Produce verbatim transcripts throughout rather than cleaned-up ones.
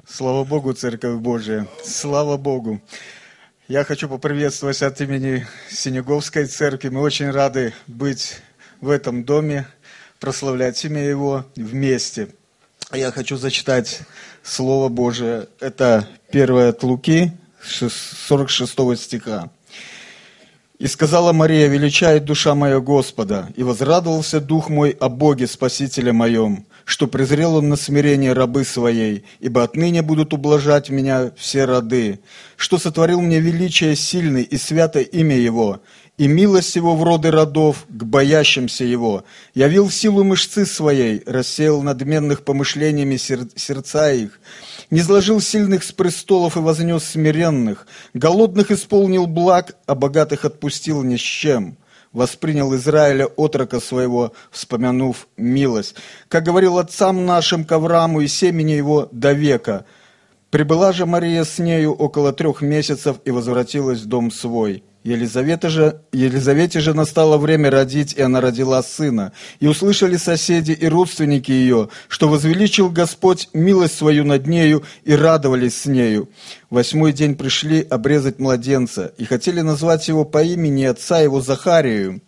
Слава Богу, Церковь Божия, слава Богу. Я хочу поприветствовать от имени Синеговской Церкви. Мы очень рады быть в этом доме, прославлять имя Его вместе. Я хочу зачитать Слово Божие. Это первое от Луки, сорок шестого стиха. «И сказала Мария: величает душа моя Господа, и возрадовался дух мой о Боге Спасителе моем, что презрел Он на смирение рабы своей, ибо отныне будут ублажать меня все роды, что сотворил мне величие сильный и свято имя Его, и милость Его в роды родов к боящимся Его, явил силу мышцы своей, рассеял надменных помышлениями сер- сердца их, низложил сильных с престолов и вознес смиренных, голодных исполнил благ, а богатых отпустил ни с чем. Воспринял Израиля отрока своего, вспомянув милость. Как говорил отцам нашим к Аврааму и семени его до века. Прибыла же Мария с нею около трех месяцев и возвратилась в дом свой. Елизавета же, Елизавете же настало время родить, и она родила сына. И услышали соседи и родственники ее, что возвеличил Господь милость свою над нею, и радовались с нею. Восьмой день пришли обрезать младенца, и хотели назвать его по имени отца его Захарию.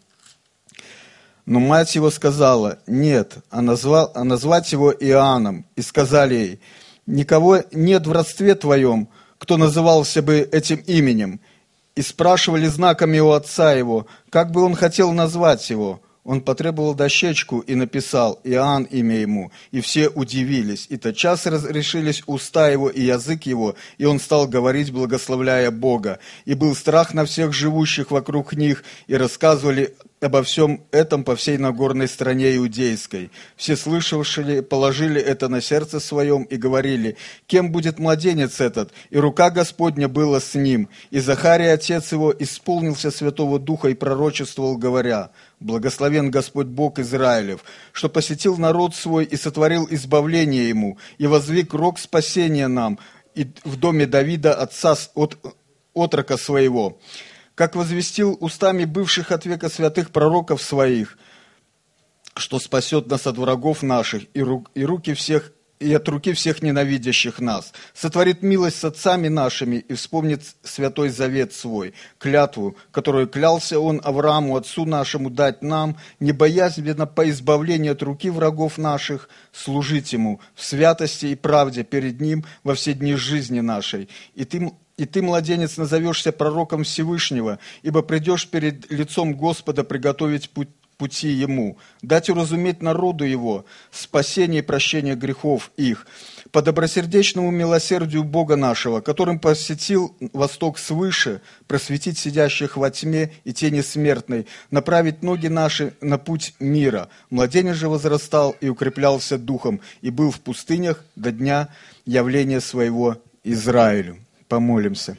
Но мать его сказала: нет, а, назвал, а назвать его Иоанном. И сказали ей: никого нет в родстве твоем, кто назывался бы этим именем. И спрашивали знаками у отца его, как бы он хотел назвать его. Он потребовал дощечку и написал: Иоанн имя ему. И все удивились. И тотчас разрешились уста его и язык его, и он стал говорить, благословляя Бога. И был страх на всех живущих вокруг них, и рассказывали обо всем этом по всей Нагорной стране иудейской. Все слышавшие положили это на сердце своем и говорили: кем будет младенец этот? И рука Господня была с ним. И Захария, отец его, исполнился Святого Духа и пророчествовал, говоря: благословен Господь Бог Израилев, что посетил народ свой и сотворил избавление ему, и возвик рог спасения нам и в доме Давида, отца от отрока своего, как возвестил устами бывших от века святых пророков своих, что спасет нас от врагов наших и, рук, и, руки всех, и от руки всех ненавидящих нас, сотворит милость с отцами нашими и вспомнит святой завет свой, клятву, которую клялся он Аврааму, отцу нашему, дать нам, не боязненно по избавлению от руки врагов наших, служить ему в святости и правде перед ним во все дни жизни нашей. И ты И ты, младенец, назовешься пророком Всевышнего, ибо придешь перед лицом Господа приготовить путь, пути Ему, дать уразуметь народу Его спасение и прощение грехов их, по добросердечному милосердию Бога нашего, которым посетил восток свыше, просветить сидящих во тьме и тени смертной, направить ноги наши на путь мира. Младенец же возрастал и укреплялся духом, и был в пустынях до дня явления своего Израилю. Помолимся.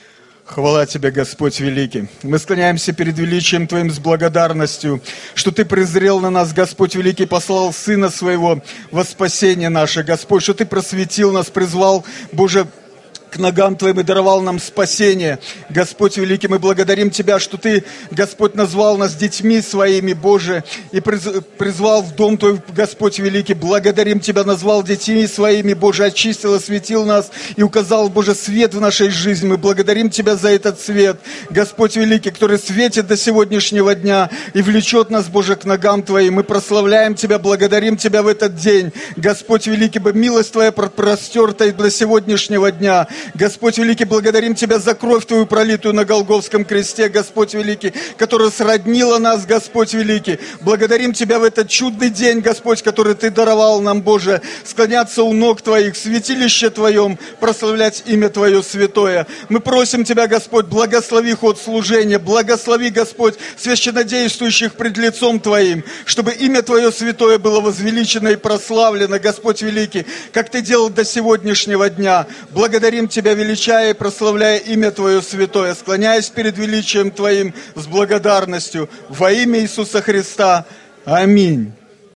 Хвала Тебе, Господь великий. Мы склоняемся перед величием Твоим с благодарностью, что Ты презрел на нас, Господь великий, послал Сына Своего во спасение наше, Господь, что Ты просветил нас, призвал, Боже, к ногам Твоим и даровал нам спасение. Господь великий, мы благодарим Тебя, что Ты, Господь, назвал нас детьми Своими, Боже, и призвал в дом Твой, Господь великий. Благодарим Тебя, назвал детьми Своими, Боже, очистил, осветил нас и указал, Боже, свет в нашей жизни. Мы благодарим Тебя за этот свет, Господь великий, который светит до сегодняшнего дня и влечет нас, Боже, к ногам Твоим. Мы прославляем Тебя, благодарим Тебя в этот день. Господь великий, милость Твоя простерта до сегодняшнего дня. Господь великий, благодарим Тебя за кровь Твою, пролитую на Голгофском кресте, Господь великий, которая сроднила нас, Господь великий. Благодарим Тебя в этот чудный день, Господь, который Ты даровал нам, Боже, склоняться у ног Твоих, в святилище Твоем, прославлять имя Твое святое. Мы просим Тебя, Господь, благослови ход служения, благослови, Господь, священнодействующих пред лицом Твоим, чтобы имя Твое святое было возвеличено и прославлено, Господь великий, как Ты делал до сегодняшнего дня. Благодарим Тебя, величая и прославляя имя Твое святое, склоняясь перед величием Твоим с благодарностью во имя Иисуса Христа. Аминь.